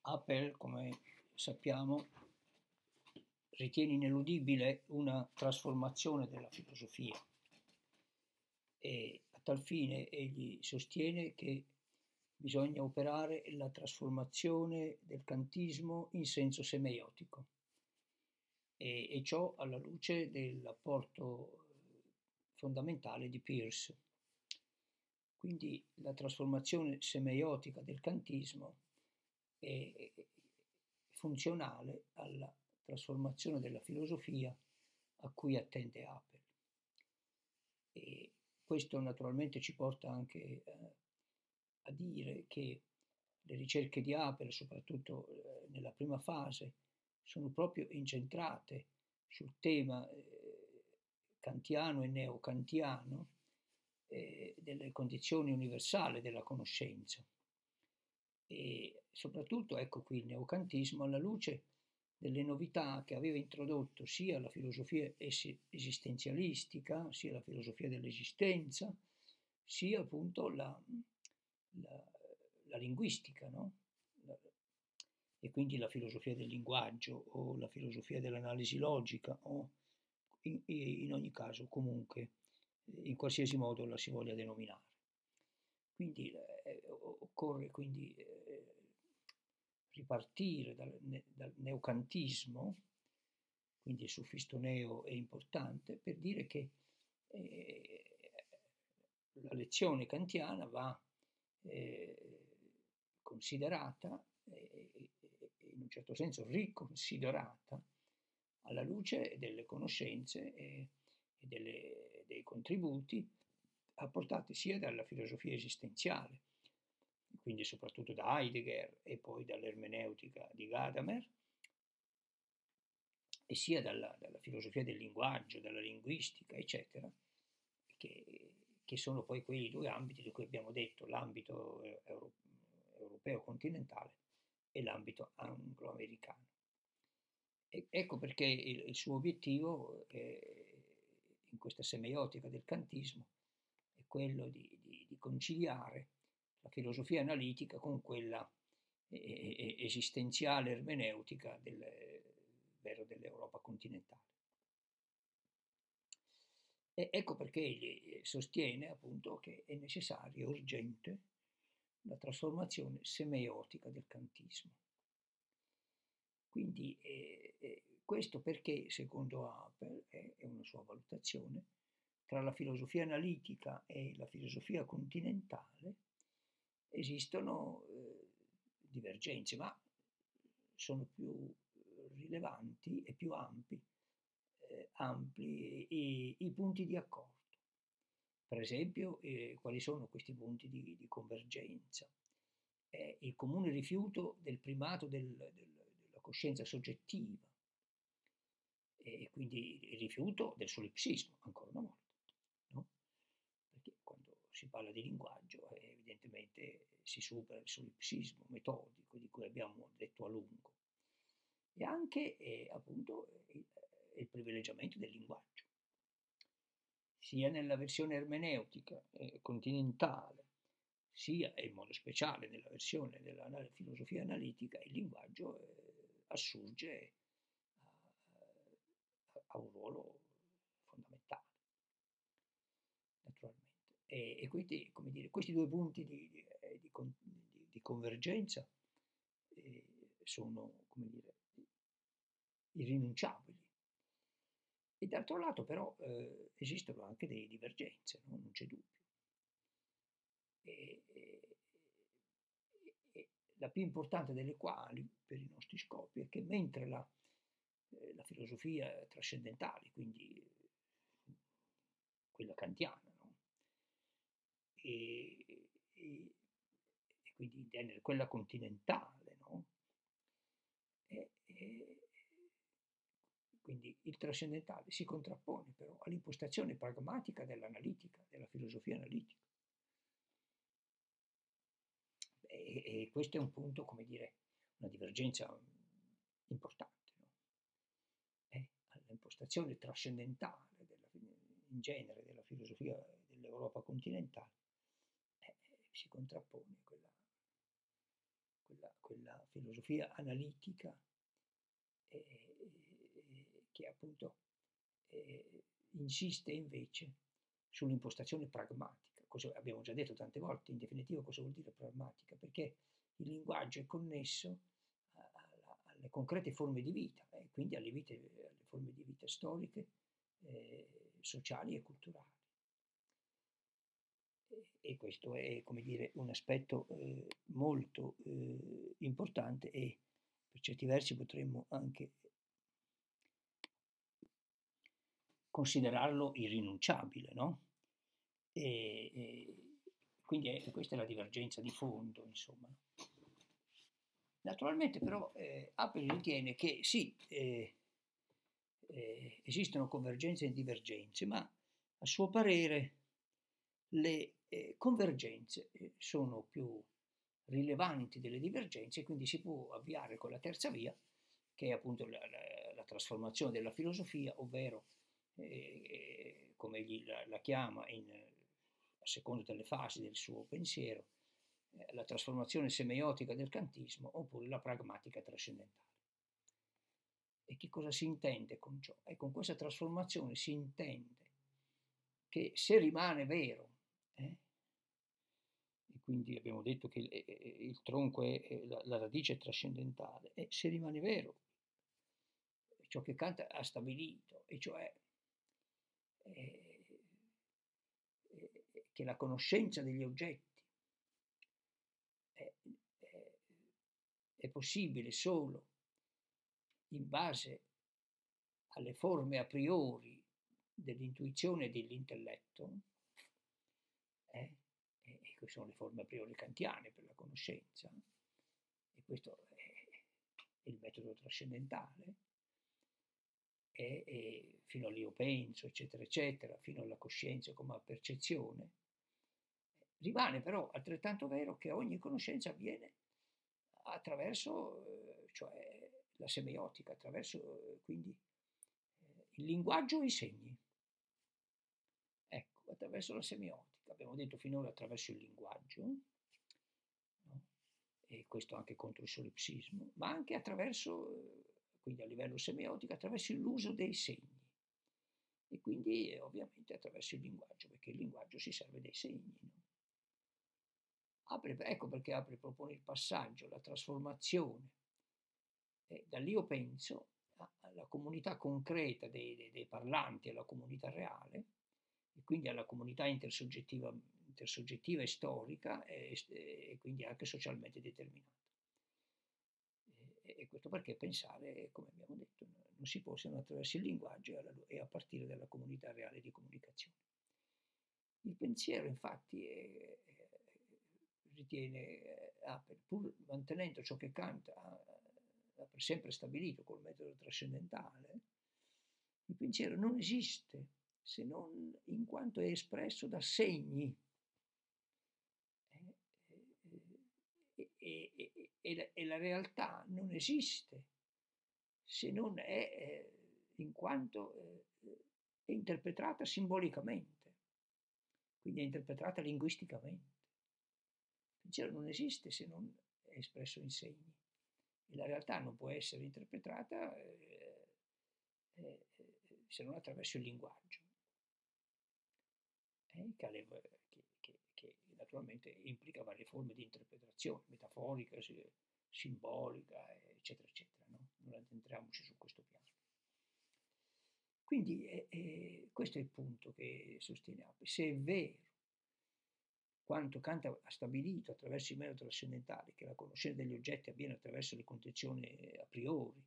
Apple, come sappiamo, ritiene ineludibile una trasformazione della filosofia e a tal fine egli sostiene che bisogna operare la trasformazione del kantismo in senso semeiotico e ciò alla luce dell'apporto fondamentale di Peirce. Quindi la trasformazione semeiotica del kantismo è funzionale alla trasformazione della filosofia a cui attende Apple. E questo naturalmente ci porta anche a dire che le ricerche di Apple, soprattutto nella prima fase, sono proprio incentrate sul tema kantiano e neokantiano delle condizioni universali della conoscenza. E soprattutto ecco qui il neokantismo alla luce delle novità che aveva introdotto sia la filosofia esistenzialistica, sia la filosofia dell'esistenza, sia appunto la linguistica, no? E quindi la filosofia del linguaggio o la filosofia dell'analisi logica o in ogni caso comunque in qualsiasi modo la si voglia denominare. Quindi occorre quindi ripartire dal neocantismo, quindi il suffisso neo è importante, per dire che la lezione kantiana va considerata e in un certo senso riconsiderata alla luce delle conoscenze e dei contributi apportati sia dalla filosofia esistenziale, quindi soprattutto da Heidegger e poi dall'ermeneutica di Gadamer, e sia dalla filosofia del linguaggio, dalla linguistica, eccetera, che sono poi quei due ambiti di cui abbiamo detto, l'ambito europeo continentale e l'ambito anglo-americano. Ecco perché il suo obiettivo in questa semeiotica del kantismo è quello di conciliare la filosofia analitica con quella esistenziale ermeneutica dell'Europa continentale. E ecco perché egli sostiene appunto che è necessaria e urgente la trasformazione semeiotica del kantismo. Quindi questo perché, secondo Apple, è una sua valutazione, tra la filosofia analitica e la filosofia continentale esistono divergenze, ma sono più rilevanti e più ampli i punti di accordo. Per esempio, quali sono questi punti di convergenza? Il comune rifiuto del primato della coscienza soggettiva e quindi il rifiuto del solipsismo, ancora una volta, no? Perché quando si parla di linguaggio evidentemente si supera il solipsismo metodico di cui abbiamo detto a lungo e anche appunto il privilegiamento del linguaggio, sia nella versione ermeneutica continentale, sia in modo speciale nella versione della filosofia analitica, il linguaggio assurge a un ruolo fondamentale, naturalmente. E quindi, come dire, questi due punti di convergenza sono, come dire, irrinunciabili. E d'altro lato però esistono anche delle divergenze, no? Non c'è dubbio. E la più importante delle quali, per i nostri scopi, è che mentre la filosofia trascendentale, quindi quella kantiana, no? e quindi in genere quella continentale, no? Quindi il trascendentale si contrappone però all'impostazione pragmatica dell'analitica, della filosofia analitica. E questo è un punto, come dire, una divergenza importante, no? All'impostazione trascendentale in genere della filosofia dell'Europa continentale si contrappone quella filosofia analitica che appunto insiste invece sull'impostazione pragmatica. Cosa abbiamo già detto tante volte, in definitiva cosa vuol dire pragmatica? Perché il linguaggio è connesso alle concrete forme di vita e quindi alle forme di vita storiche, sociali e culturali. E questo è, come dire, un aspetto molto importante e per certi versi potremmo anche considerarlo irrinunciabile, no? E quindi questa è la divergenza di fondo, insomma. Naturalmente però Apel ritiene che sì, esistono convergenze e divergenze, ma a suo parere le convergenze sono più rilevanti delle divergenze, quindi si può avviare con la terza via, che è appunto la trasformazione della filosofia, ovvero, come egli la chiama a seconda delle fasi del suo pensiero, la trasformazione semeiotica del kantismo oppure la pragmatica trascendentale. E che cosa si intende con ciò? E con questa trasformazione si intende che se rimane vero, e quindi abbiamo detto che il tronco è la radice trascendentale, e se rimane vero ciò che Kant ha stabilito, e cioè che la conoscenza degli oggetti è possibile solo in base alle forme a priori dell'intuizione e dell'intelletto, e queste sono le forme a priori kantiane per la conoscenza, e questo è il metodo trascendentale, e fino all'io penso, eccetera, eccetera, fino alla coscienza come percezione. Rimane però altrettanto vero che ogni conoscenza avviene attraverso, cioè la semeiotica, attraverso quindi il linguaggio e i segni. Ecco, attraverso la semiotica, abbiamo detto finora attraverso il linguaggio, no? E questo anche contro il solipsismo, ma anche attraverso, quindi a livello semiotico, attraverso l'uso dei segni. E quindi ovviamente attraverso il linguaggio, perché il linguaggio si serve dei segni, no? Ecco perché Apre propone il passaggio, la trasformazione dall'io penso alla comunità concreta dei parlanti, alla comunità reale, e quindi alla comunità intersoggettiva e storica, e quindi anche socialmente determinata. E questo perché pensare, come abbiamo detto, non si può se non attraverso il linguaggio e a partire dalla comunità reale di comunicazione. Il pensiero, infatti, ritiene Apel, pur mantenendo ciò che Kant ha per sempre stabilito col metodo trascendentale, il pensiero non esiste se non in quanto è espresso da segni. E la realtà non esiste se non è in quanto è interpretata simbolicamente, quindi è interpretata linguisticamente. Il pensiero non esiste se non è espresso in segni e la realtà non può essere interpretata se non attraverso il linguaggio, che naturalmente implica varie forme di interpretazione, metaforica, simbolica, eccetera, eccetera. No? Non addentriamoci su questo piano. Quindi questo è il punto che sostiene Apel. Se è vero quanto Kant ha stabilito attraverso il metodo trascendentale, che la conoscenza degli oggetti avviene attraverso le condizioni a priori,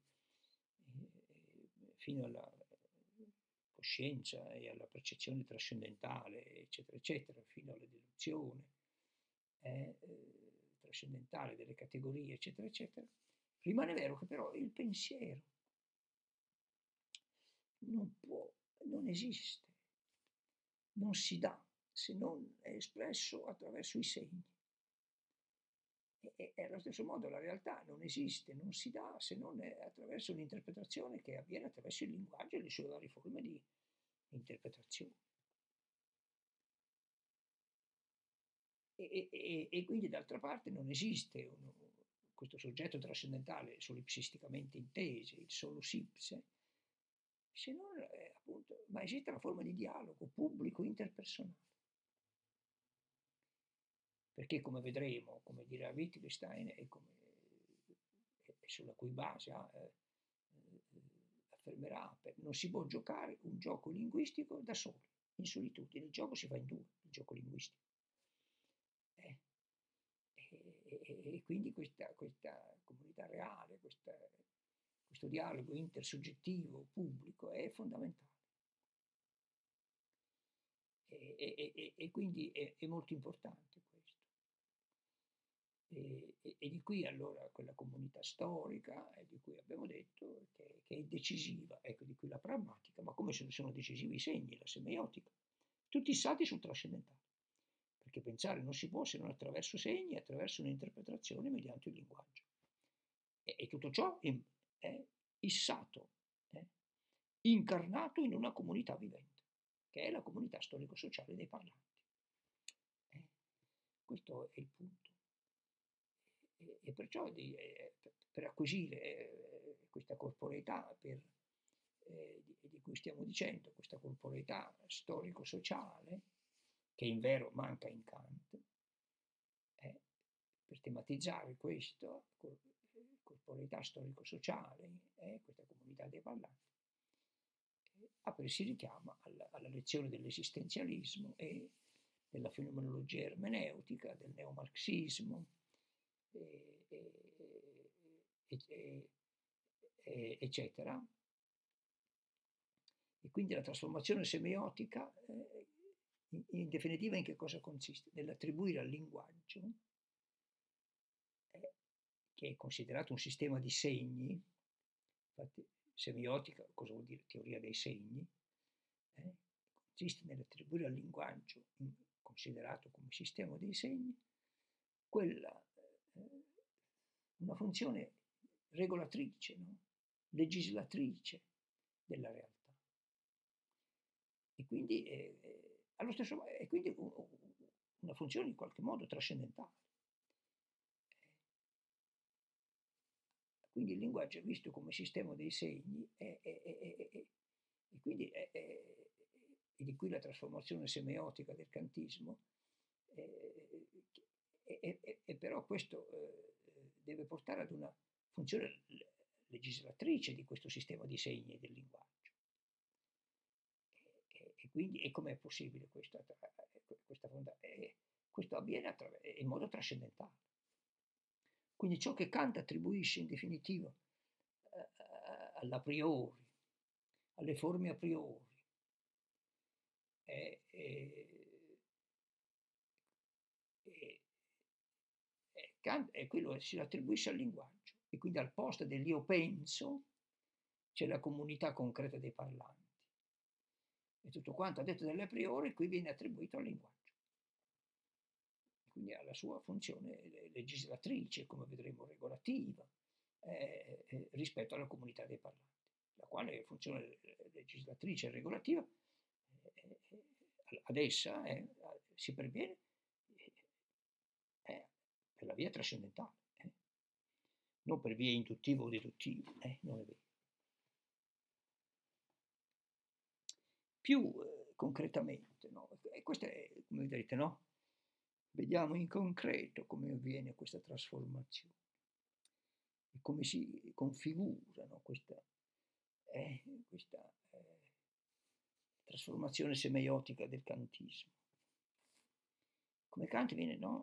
fino alla coscienza e alla percezione trascendentale, eccetera, eccetera, fino alla deduzione trascendentale delle categorie, eccetera, eccetera, rimane vero che però il pensiero non esiste, non si dà se non è espresso attraverso i segni. E allo stesso modo la realtà non esiste, non si dà se non è attraverso un'interpretazione che avviene attraverso il linguaggio e le sue varie forme di interpretazione. E quindi d'altra parte non esiste questo soggetto trascendentale solipsisticamente intese, il solus-ipse, se non appunto, ma esiste una forma di dialogo pubblico interpersonale. Perché come vedremo, come dirà Wittgenstein e sulla cui base affermerà, non si può giocare un gioco linguistico da soli, in solitudine, il gioco si fa in due, il gioco linguistico. E quindi questa comunità reale, questo dialogo intersoggettivo pubblico è fondamentale. E quindi è molto importante questo. E di qui allora quella comunità storica, di cui abbiamo detto, che è decisiva, ecco, di cui la pragmatica, ma come sono decisivi i segni, la semeiotica, tutti i salti sul trascendentale, perché pensare non si può se non attraverso segni, attraverso un'interpretazione mediante il linguaggio. E tutto ciò è issato, incarnato in una comunità vivente, che è la comunità storico-sociale dei parlanti. Questo è il punto. E perciò per acquisire questa corporeità di cui stiamo dicendo, questa corporeità storico-sociale, che in vero manca in Kant, per tematizzare questa corporeità storico-sociale, questa comunità dei parlanti, si richiama alla lezione dell'esistenzialismo e della fenomenologia ermeneutica, del neomarxismo, eccetera. E quindi la trasformazione semiotica, in definitiva, in che cosa consiste? Nell'attribuire al linguaggio, che è considerato un sistema di segni, infatti semiotica, cosa vuol dire teoria dei segni? Consiste nell'attribuire al linguaggio, considerato come sistema dei segni, una funzione regolatrice, no? Legislatrice della realtà. E quindi, allo stesso, è quindi una funzione in qualche modo trascendentale. Quindi il linguaggio è visto come sistema dei segni e quindi e di qui la trasformazione semiotica del kantismo, e però questo deve portare ad una funzione legislatrice di questo sistema di segni del linguaggio. E quindi com'è possibile questo? Questo avviene in modo trascendentale. Quindi ciò che Kant attribuisce in definitiva all'a priori, alle forme a priori, Kant è quello che si attribuisce al linguaggio, e quindi al posto dell'io penso c'è la comunità concreta dei parlanti. E tutto quanto detto delle a priori qui viene attribuito al linguaggio. Quindi ha la sua funzione legislatrice, come vedremo regolativa, rispetto alla comunità dei parlanti, la quale funzione legislatrice e regolativa ad essa si perviene per la via trascendentale, non per via induttiva o deduttiva, non è vero. Più concretamente, no? E questo è, come vedete, no? Vediamo in concreto come avviene questa trasformazione e come si configura, no? questa trasformazione semeiotica del kantismo. Come Kant viene, no?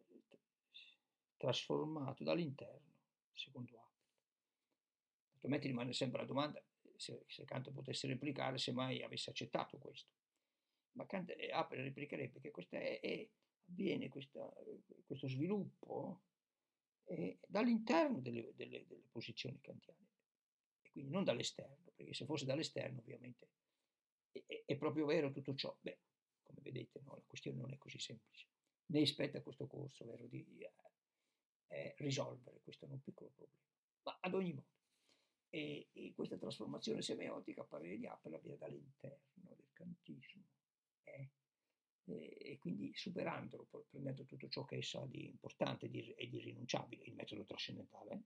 Trasformato dall'interno, secondo Appel. Naturalmente rimane sempre la domanda se Kant potesse replicare, se mai avesse accettato questo. Ma Kant Appel replicherebbe che avviene questo sviluppo dall'interno delle posizioni kantiane, e quindi non dall'esterno, perché se fosse dall'esterno ovviamente è proprio vero tutto ciò. Beh, come vedete, no, la questione non è così semplice, né spetta a questo corso, vero, di risolvere questo non piccolo problema, ma ad ogni modo e questa trasformazione semiotica a parere di Appel avviene dall'interno del kantismo, e quindi superandolo, prendendo tutto ciò che essa ha di importante e di irrinunciabile, il metodo trascendentale,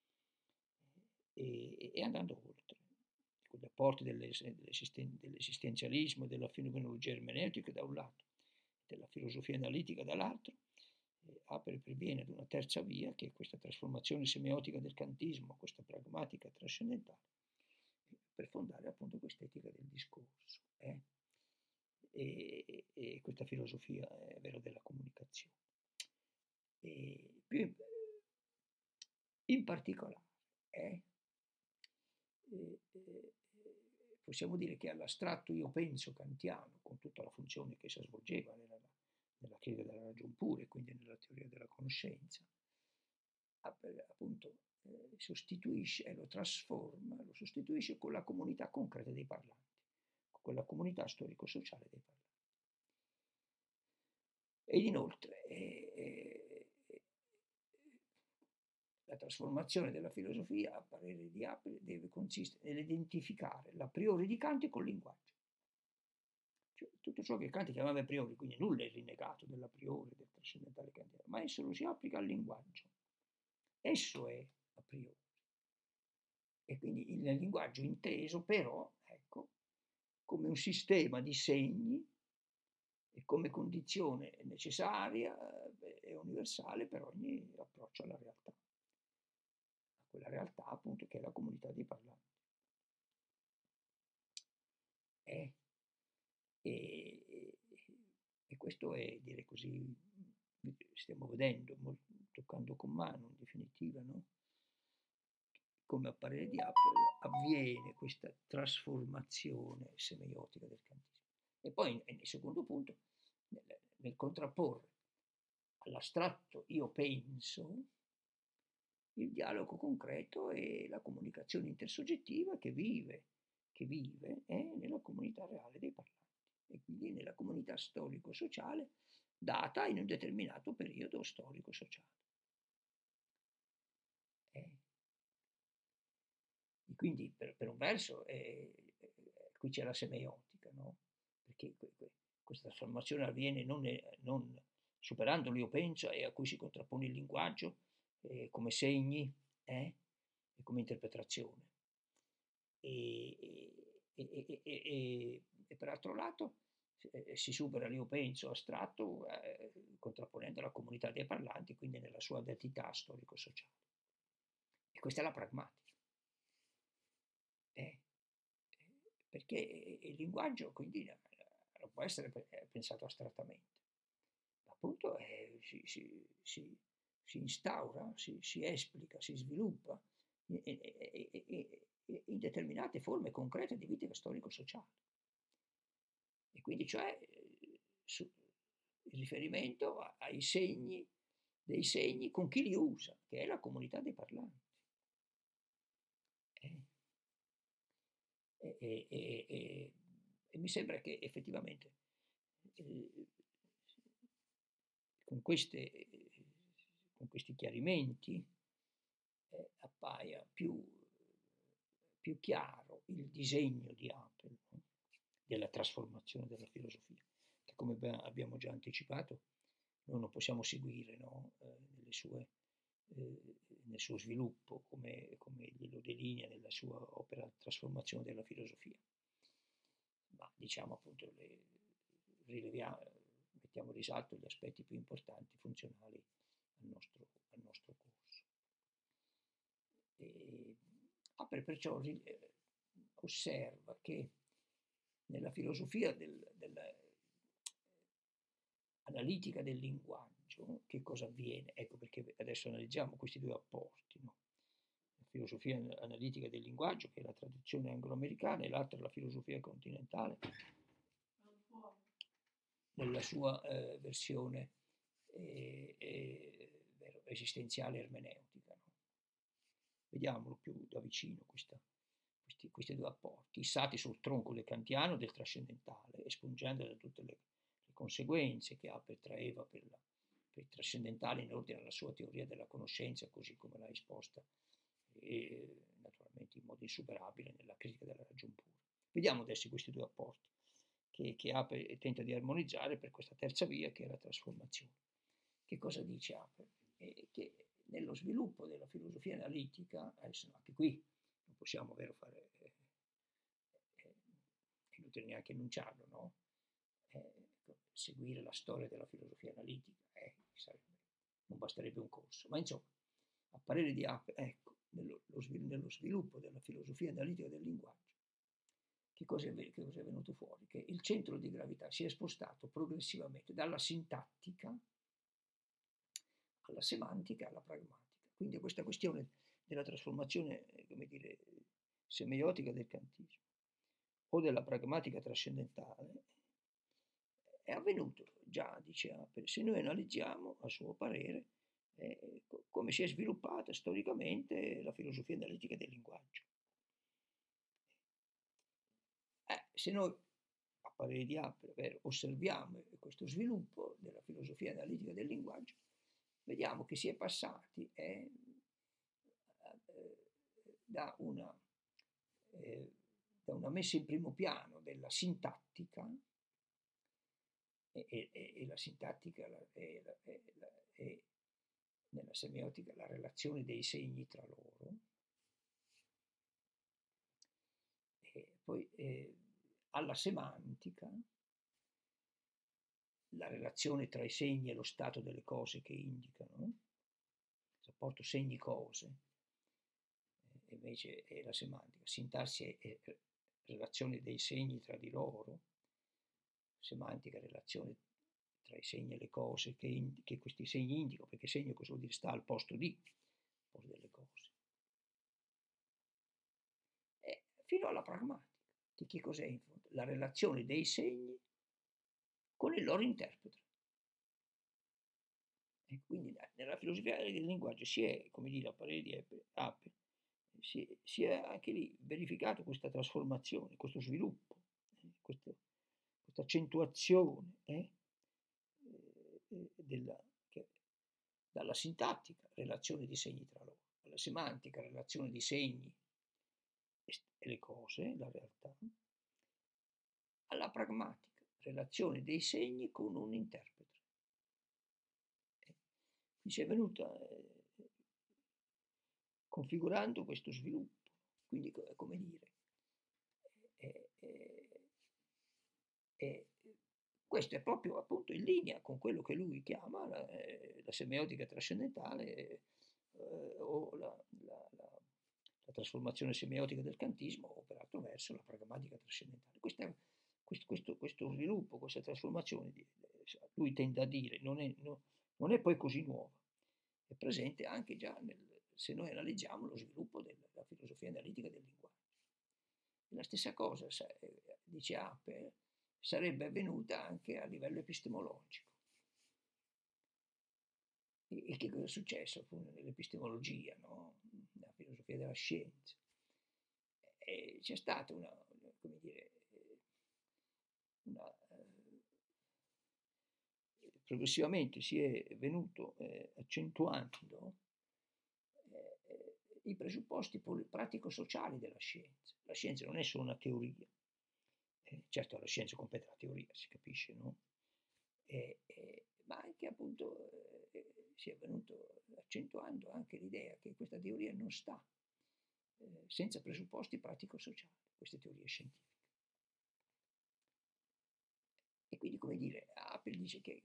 e andando oltre, con gli apporti dell'esistenzialismo e della fenomenologia ermeneutica da un lato, della filosofia analitica dall'altro, apre per viene ad una terza via, che è questa trasformazione semiotica del kantismo, questa pragmatica trascendentale, per fondare appunto quest'etica del discorso, e questa filosofia vera della comunicazione. In particolare, possiamo dire che all'astratto io penso kantiano, con tutta la funzione che essa svolgeva nella critica della ragion pura e quindi nella teoria della conoscenza, appunto sostituisce e lo trasforma, lo sostituisce con la comunità concreta dei parlanti, con quella comunità storico-sociale dei parlanti. Ed inoltre la trasformazione della filosofia, a parere di Apel, deve consistere nell'identificare l'a priori di Kant col linguaggio. Cioè, tutto ciò che Kant chiamava a priori, quindi nulla è rinnegato dell'a priori, del trascendentale kantiano, ma esso lo si applica al linguaggio. Esso è a priori. E quindi il linguaggio inteso però, ecco, come un sistema di segni e come condizione necessaria e universale per ogni approccio alla realtà. A quella realtà appunto che è la comunità dei parlanti. E questo è, direi così, stiamo vedendo, toccando con mano in definitiva, no? Come a parere di Apel avviene questa trasformazione semiotica del kantismo. E poi nel secondo punto, nel contrapporre all'astratto io penso il dialogo concreto e la comunicazione intersoggettiva che vive nella comunità reale dei parlanti e quindi nella comunità storico-sociale data in un determinato periodo storico-sociale. Quindi per un verso qui c'è la semeiotica, no? Perché questa trasformazione avviene non superando l'io penso e a cui si contrappone il linguaggio come segni e come interpretazione. E per altro lato si supera l'io penso astratto contrapponendo la comunità dei parlanti, quindi nella sua identità storico-sociale. E questa è la pragmatica. Perché il linguaggio quindi non può essere pensato astrattamente, appunto si instaura, si esplica, si sviluppa in determinate forme concrete di vita storico-sociale. E quindi cioè il riferimento ai segni, dei segni con chi li usa, che è la comunità dei parlanti. E mi sembra che effettivamente con questi chiarimenti appaia più chiaro il disegno di Apel, no? Della trasformazione della filosofia, che come abbiamo già anticipato noi non possiamo seguire, no? Nel suo sviluppo, come glielo delinea nella sua opera Trasformazione della filosofia. Ma diciamo appunto, mettiamo in risalto gli aspetti più importanti funzionali al nostro corso. Apel perciò osserva che nella filosofia dell'analitica del linguaggio che cosa avviene? Ecco perché adesso analizziamo questi due apporti, no? La filosofia analitica del linguaggio, che è la traduzione anglo-americana, e l'altra è la filosofia continentale, nella sua versione esistenziale ermeneutica. No? Vediamolo più da vicino questi due apporti, issati sul tronco del kantiano del trascendentale, espungendo da tutte le conseguenze che Apel traeva per il trascendentale in ordine alla sua teoria della conoscenza, così come l'ha esposta naturalmente in modo insuperabile nella critica della ragion pura. Vediamo adesso questi due apporti, che Apel tenta di armonizzare per questa terza via che è la trasformazione. Che cosa dice Apel? Che nello sviluppo della filosofia analitica, adesso anche qui non possiamo fare, è inutile neanche enunciarlo, no? Seguire la storia della filosofia analitica, non basterebbe un corso, ma insomma, a parere di Apel, ecco, nello sviluppo della filosofia analitica del linguaggio, che cosa è venuto fuori? Che il centro di gravità si è spostato progressivamente dalla sintattica alla semantica, alla pragmatica. Quindi questa questione della trasformazione, come dire, semiotica del kantismo o della pragmatica trascendentale è avvenuto già, dice Apel, se noi analizziamo, a suo parere, come si è sviluppata storicamente la filosofia analitica del linguaggio. Se noi, a parere di Apel, osserviamo questo sviluppo della filosofia analitica del linguaggio, vediamo che si è passati da una messa in primo piano della sintattica, e la sintattica è nella semiotica la relazione dei segni tra loro, e poi alla semantica, la relazione tra i segni e lo stato delle cose che indicano, il rapporto segni-cose, invece è la semantica. Sintassi è relazione dei segni tra di loro, semantica relazione tra i segni e le cose che questi segni indicano, perché segno cosa vuol dire? Sta al posto delle cose. Fino alla pragmatica, che cos'è in fondo? La relazione dei segni con il loro interprete. E quindi nella filosofia del linguaggio si è, come dire, a parere di Apel, si è anche lì verificato questa trasformazione, questo sviluppo, questa accentuazione dalla sintattica, relazione di segni tra loro, alla semantica, relazione di segni e le cose, la realtà, alla pragmatica, relazione dei segni con un interprete. Qui si è venuta configurando questo sviluppo, quindi come dire, questo è proprio appunto in linea con quello che lui chiama la semiotica trascendentale o la trasformazione semiotica del kantismo, o per altro verso la pragmatica trascendentale. Questo sviluppo, questa trasformazione, lui tende a dire, non è poi così nuova, è presente anche già se noi analizziamo lo sviluppo della filosofia analitica del linguaggio. E la stessa cosa, dice Apel, sarebbe avvenuta anche a livello epistemologico. E che cosa è successo appunto nell'epistemologia, no? Nella filosofia della scienza? C'è stata progressivamente si è venuto accentuando i presupposti pratico-sociali della scienza. La scienza non è solo una teoria, certo la scienza completa la teoria, si capisce, no? Ma anche appunto si è venuto accentuando anche l'idea che questa teoria non sta senza presupposti pratico-sociali, queste teorie scientifiche. E quindi, come dire, Apel dice che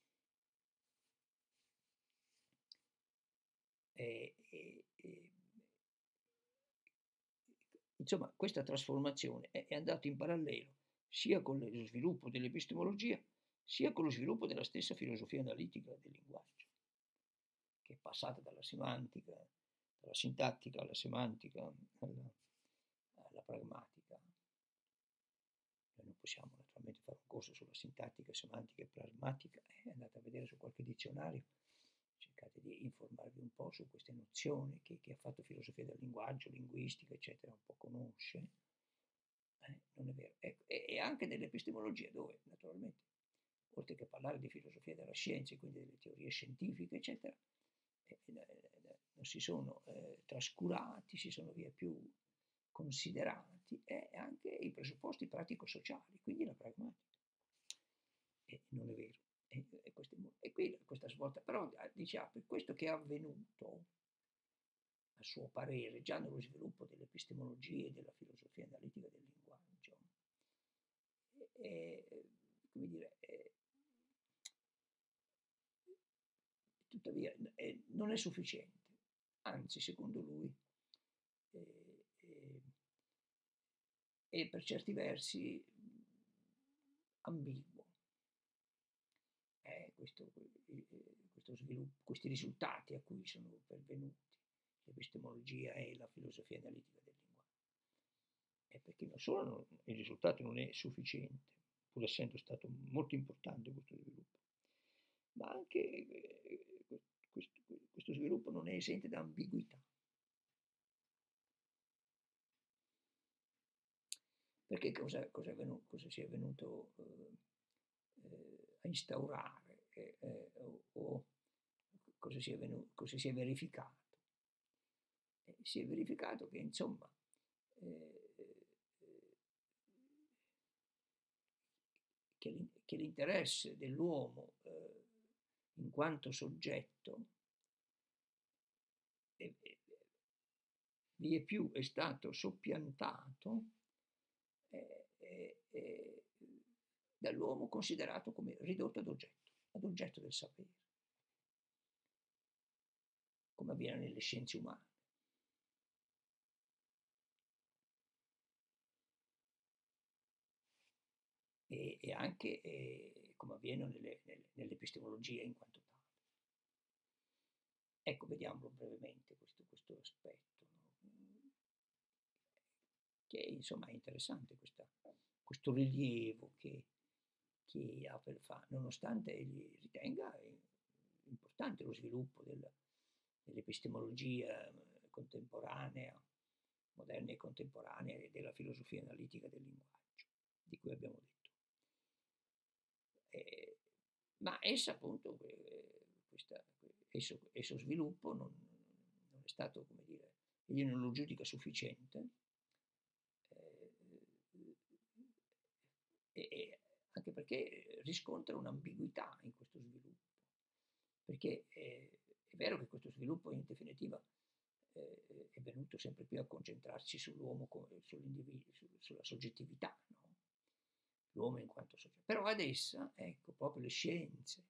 insomma, questa trasformazione è andata in parallelo sia con lo sviluppo dell'epistemologia, sia con lo sviluppo della stessa filosofia analitica del linguaggio, che è passata dalla semantica, dalla sintattica alla semantica, alla pragmatica. Noi non possiamo naturalmente fare un corso sulla sintattica, semantica e pragmatica, andate a vedere su qualche dizionario, cercate di informarvi un po' su queste nozioni che chi ha fatto filosofia del linguaggio, linguistica, eccetera, un po' conosce. Non è vero. E anche nell'epistemologia, dove naturalmente, oltre che parlare di filosofia della scienza, quindi delle teorie scientifiche, eccetera, non si sono trascurati, si sono via più considerati è anche i presupposti pratico-sociali, quindi la pragmatica. E non è vero. E qui questa svolta, però diciamo, questo che è avvenuto, a suo parere, già nello sviluppo dell'epistemologia e della filosofia analitica del linguaggio, come dire, tuttavia non è sufficiente, anzi, secondo lui, è per certi versi ambiguo. Questo sviluppo, questi risultati a cui sono pervenuti l'epistemologia e la filosofia analitica del linguaggio. È perché non solo il risultato non è sufficiente, pur essendo stato molto importante questo sviluppo, ma anche questo sviluppo non è esente da ambiguità. Perché cosa si è venuto a instaurare o cosa si è verificato? Si è verificato che, insomma, che l'interesse dell'uomo in quanto soggetto vie più è stato soppiantato dall'uomo considerato come ridotto ad oggetto del sapere, come avviene nelle scienze umane. E anche come avviene nell'epistemologia in quanto tale. Ecco, vediamolo brevemente questo aspetto, no? Che insomma è interessante questo rilievo che Apple fa, nonostante egli ritenga importante lo sviluppo dell'epistemologia contemporanea, moderna e contemporanea, e della filosofia analitica del linguaggio, di cui abbiamo detto. Ma essa appunto, esso sviluppo non è stato, come dire, egli non lo giudica sufficiente, e anche perché riscontra un'ambiguità in questo sviluppo, perché è vero che questo sviluppo in definitiva è venuto sempre più a concentrarsi sull'uomo, sull'individuo, sulla soggettività, no? L'uomo in quanto soggetto. Però ad essa, ecco, proprio le scienze,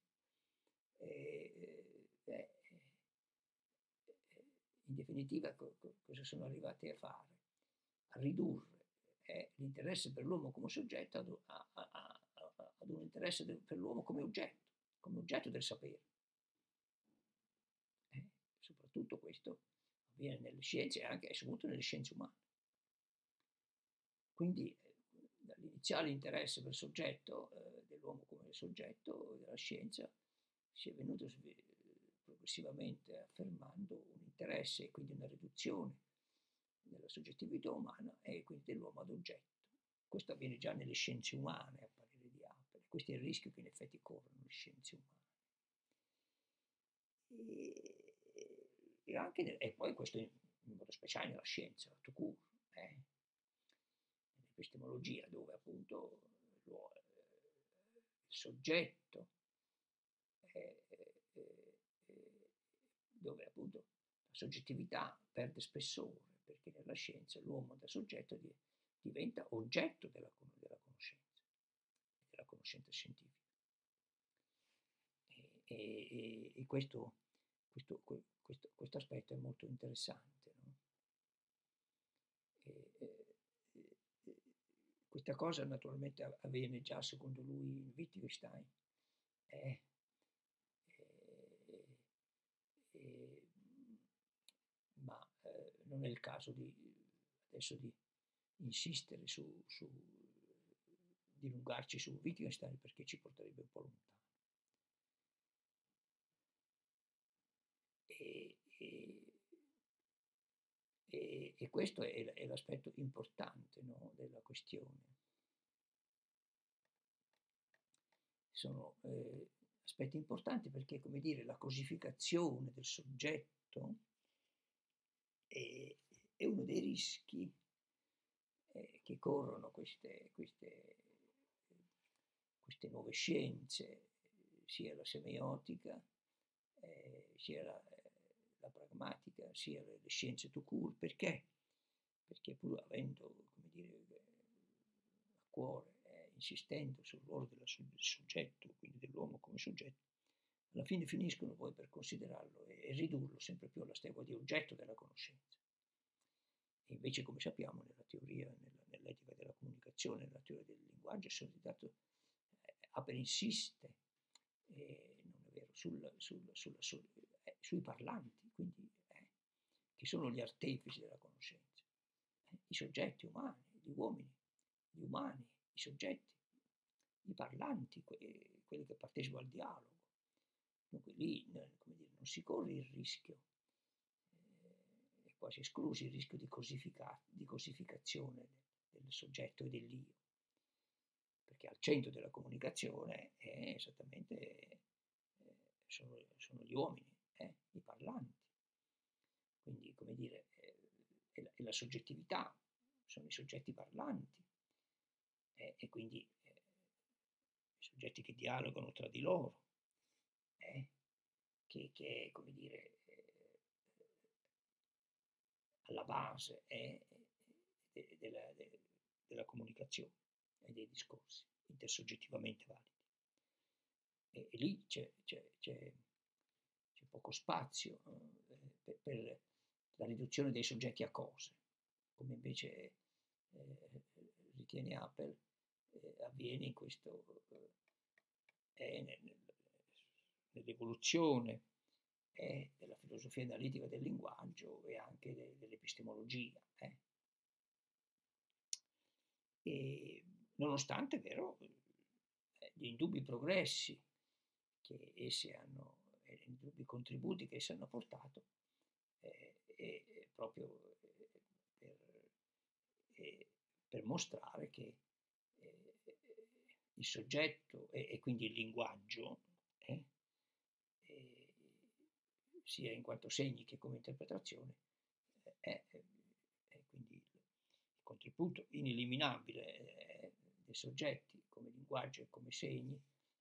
in definitiva cosa sono arrivate a fare? A ridurre l'interesse per l'uomo come soggetto ad un interesse per l'uomo come oggetto del sapere. Soprattutto questo avviene nelle scienze e anche e soprattutto nelle scienze umane. Quindi dall'iniziale interesse per il soggetto, dell'uomo come soggetto della scienza, si è venuto progressivamente affermando un interesse e quindi una riduzione della soggettività umana e quindi dell'uomo ad oggetto. Questo avviene già nelle scienze umane, a parere di Apple. Questo è il rischio che in effetti corrono le scienze umane. E poi questo in modo speciale nella scienza, tout court, nell'epistemologia, dove appunto il soggetto, dove appunto la soggettività perde spessore, perché nella scienza l'uomo da soggetto diventa oggetto della conoscenza, della conoscenza scientifica. E questo aspetto è molto interessante, no? Questa cosa naturalmente avviene già secondo lui in Wittgenstein, ma non è il caso adesso di insistere di dilungarci su Wittgenstein, perché ci porterebbe un po' lontano. E questo è l'aspetto importante, no, della questione. Sono aspetti importanti perché, come dire, la cosificazione del soggetto è uno dei rischi ricorrono queste nuove scienze, sia la semiotica, sia la pragmatica, sia le scienze tout court. Perché? Perché pur avendo, come dire, a cuore, insistendo sul ruolo del soggetto, quindi dell'uomo come soggetto, alla fine finiscono poi per considerarlo e ridurlo sempre più alla stregua di oggetto della conoscenza. E invece, come sappiamo, nella teoria, nell'etica della comunicazione, nella teoria del linguaggio, Haber insiste, non è vero, sui parlanti, quindi che sono gli artefici della conoscenza, i soggetti umani, gli umani, i soggetti, i parlanti, quelli che partecipano al dialogo. Dunque lì, come dire, non si corre il rischio, è quasi escluso il rischio di cosificazione del soggetto e dell'io, perché al centro della comunicazione è esattamente, sono gli uomini, i parlanti. Quindi, come dire, è la soggettività, sono i soggetti parlanti, e quindi i soggetti che dialogano tra di loro, che come dire, alla base della comunicazione e dei discorsi intersoggettivamente validi. E lì c'è poco spazio per la riduzione dei soggetti a cose, come invece ritiene Haber, avviene in questo, nell'evoluzione della filosofia analitica del linguaggio e anche dell'epistemologia. E nonostante, vero, gli indubbi progressi che essi hanno, gli indubbi contributi che essi hanno portato, proprio per mostrare che il soggetto e quindi il linguaggio, sia in quanto segni che come interpretazione, quindi il contributo ineliminabile dei soggetti come linguaggio e come segni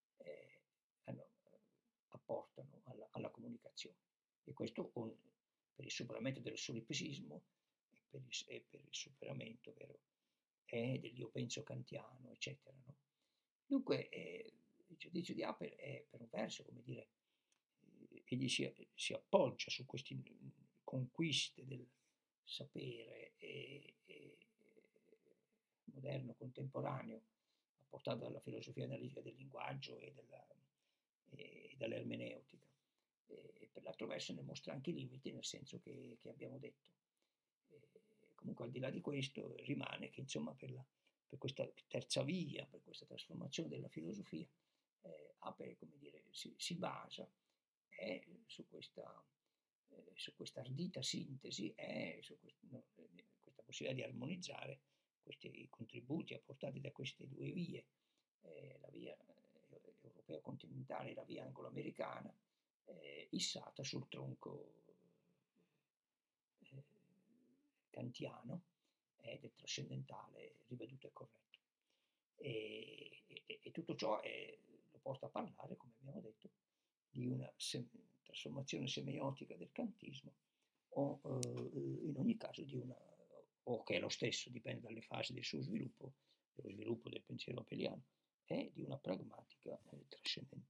apportano alla comunicazione. E questo per il superamento del solipsismo e per il superamento, vero, dell'io penso kantiano, eccetera. No? Dunque, il giudizio di Haber è, per un verso, come dire, egli si appoggia su queste conquiste del sapere moderno, contemporaneo, apportato dalla filosofia analitica del linguaggio e dall'ermeneutica. E per l'altro verso ne mostra anche i limiti, nel senso che abbiamo detto. Comunque, al di là di questo, rimane che, insomma, per questa terza via, per questa trasformazione della filosofia, Haber, come dire, si basa su questa ardita sintesi, su questa possibilità di armonizzare questi contributi apportati da queste due vie, la via europea continentale e la via anglo-americana, issata sul tronco kantiano del trascendentale riveduto e corretto. E tutto ciò lo porta a parlare, come abbiamo detto, di una trasformazione semiotica del kantismo o in ogni caso o che è lo stesso, dipende dalle fasi del suo sviluppo, dello sviluppo del pensiero hegeliano, di una pragmatica trascendentale.